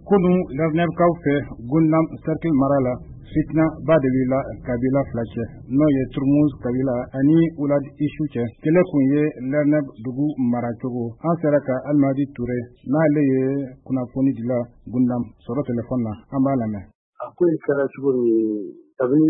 kunun ladinɛbikaw fɛ Gundam Cercle mara la fitina ba de wulila kabila fila cɛ n'o ye Turmuz kabila ani Wulad Ishu cɛ. Kɛlɛ kun ye Ladinɛb dugu maracogo. An sera ka Alimadi Ture n'ale ye kunnafoni dila Gundam sɔrɔ telefɔni na, an b'a lamɛn. A ko in kɛra cogo min kabini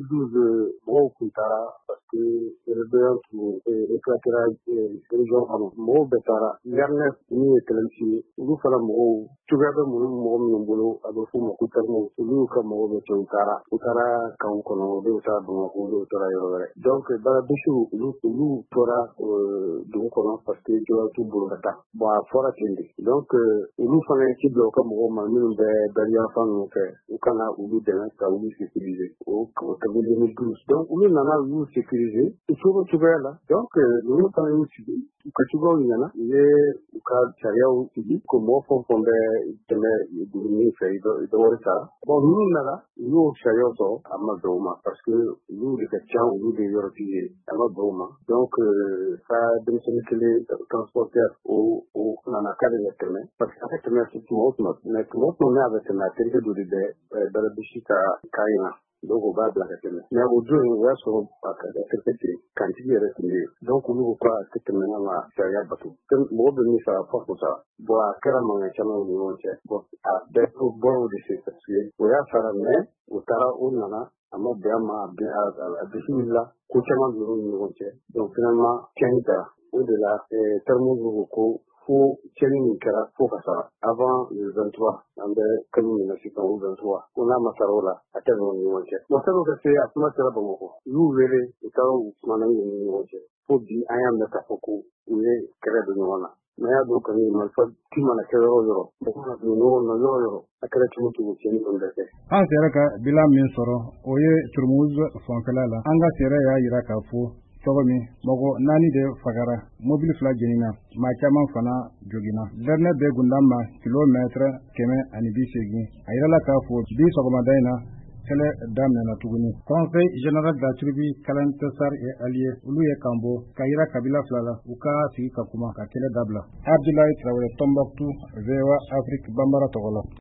2012 mɔgɔw kun taara parce que rébellion tun éclatera région kɔnɔ. Mɔgɔw bɛɛ taara. Ladinɛb min ye kɛlɛcɛ ye olu fana mɔgɔw cogoya bɛ mɔgɔ minnu bolo a bɛ f'u ma ko termes olu ka mɔgɔw bɛ cɛ u taara kanw kɔnɔ olu taara Bamakɔ olu taara yɔrɔ wɛrɛ. Donc Balabisi olu tora dugu kɔnɔ parce que jɔyɔrɔ t'u bolo ka taa. Bon a fɔra ten de. Donc olu fana ye ci bila u ka mɔgɔw ma minnu bɛ Bariyanfan ninnu fɛ u kana olu dɛmɛ ka olu sécuriser. O kabini 2012. Donc olu nana olu sécuriser u cogoya la. Donc ninnu fana y'u sigi u ka cogoyaw ɲɛna u ye u ka sariyaw sigi ko mɔgɔ fɛn fɛn bɛ tɛmɛ dugu fɛ i bɛ wari sara. Bon ninnu nana u y'o sariyaw sɔrɔ a ma bɛn o ma parce que olu de ka ca olu de yɔrɔtigi ye a ma bɛn o ma. Donc ka denmisɛnnin kelen transporteur o nana k'ale bɛ tɛmɛ parce que a ka tɛmɛ tuma o tuma mais tuma o tuma n'a bɛ tɛmɛ a terikɛ dɔ de bɛ Balabisi ka kan in na. Donc o b'a bila ka tɛmɛ mais o don o y'a sɔrɔ a terikɛ kantigi yɛrɛ tun bɛ yen. Donc olu ko k'a tɛ tɛmɛ n'an ka sariya bato. Mɔgɔ bɛ min sara fɔ ko sara. Bon a kɛra mankan caman ni ɲɔgɔn cɛ. Bon a bɛɛ bɔr'o de fɛ parce que o y'a sara mais o taara o nana a ma bɛn a ma a bisimila ko caman donn'u ni ɲɔgɔn cɛ. Donc finalement cɛnni kɛra o de la termes ko fo cɛnni min kɛra fo ka sara avant le 23 an bɛ kalo min na sisan o 23 ko n'a ma sara o la a tɛ n'o ni ɲɔgɔn cɛ. Bon sani ka se a kuma sera Bamakɔ u y'u wele u taara u kumana n'u ni ɲɔgɔn cɛ fo bi an y'a mɛn k'a fɔ ko u ye kɛlɛ don ɲɔgɔn na. Mais y'a dɔn kɔni marifa ci mana kɛ yɔrɔ o yɔrɔ mɔgɔ mana don ɲɔgɔn na yɔrɔ o yɔrɔ a kɛra cogo cɛnni kɔni bɛ kɛ. An sera ka bilan min sɔrɔ o ye Turmuz fanfɛla la. An ka sɛrɛ y'a jira k'a fɔ cogo min mɔgɔ 4 de fagara mobili 2 jenina maa caman fana joginna. Ladinɛb bɛ Gundam ma kilomètre 180. A yirala k'a fɔ bi sɔgɔmada in na kɛlɛ daminɛna tuguni. Conseil général de la tribu Kalen Tesar et alliés olu ye kan bɔ ka yira kabila fila la u ka sigi ka kuma ka kɛlɛ dabila. Abdoulaye Traoré, Tombouctou, VOA Afrique, Bambara tɔgɔ la.